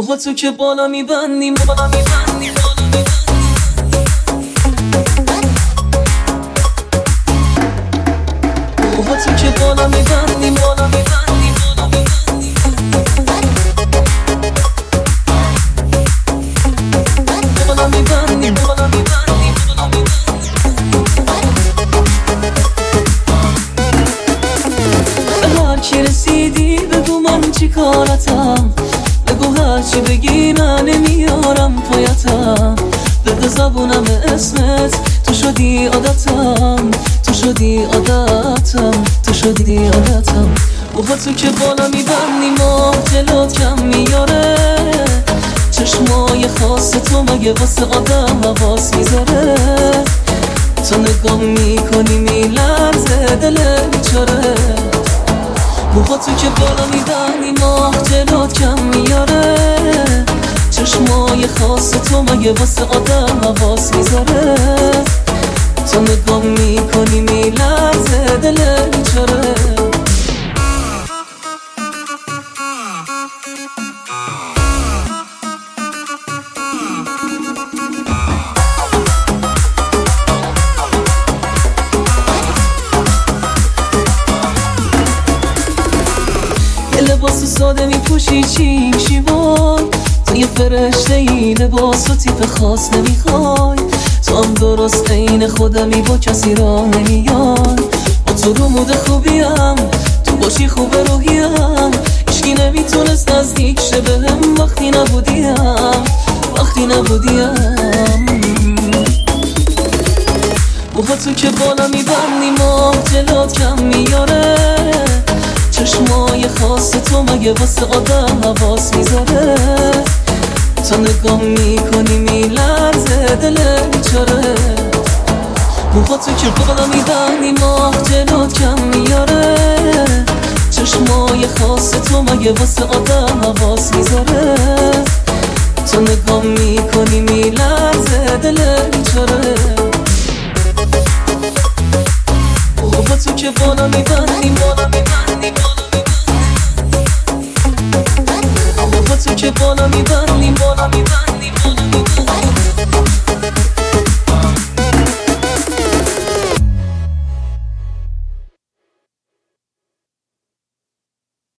موها تو که بالا میبندی بالا میبندی بالا میبندی موها تو که بالا میبندی بالا میبندی بالا میبندی بالا میبندی بالا میبندی بالا میبندی به هر کی رسیدی بگو من چی کارتم بگو هرچی بگی من نمیارم پایتم بده زبونم اسمت تو شدی عادتم تو شدی عادتم تو شدی عادتم موها تو که بالا میبندی ماه جلوت کم میاره چشمای خاص تو مگه واسه آدم حواس میذاره تو نگاه میکنی میلرزه دل بیچاره موها تو که بالا میبندی ماه جلوت کم میاره چشمای خاص تو مگه واسه آدم حواس میذاره تو نگاه میکنی میلرزه دل بیچاره لباس ساده میپوشی چی میشی وای تو یه فرشته ای لباس و تیپ خاص نمیخوای تو هم درست عین خودمی با کسی را نمیای با تو رو مود خوبیم تو باشی خوب روحیم هیچکی نمیتونست نزدیک شه بهم وقتی نبودیم وقتی نبودیم موها تو که بالا میبندی ماه جلوت کم میاره چشمای خاص تو مگه واسه آدم حواس میذاره تو نگاه میکنی میلرزه دل بیچاره موها تو که بالا میبندی ماه جلوت کم میاره چشمای خاص تو مگه واسه آدم حواس میذاره تو نگاه میکنی میلرزه دل بیچاره موها تو که بالا میبندی بالا میبندی بالا موها تو که بالا میبندی بالا میبندی بالا میبندی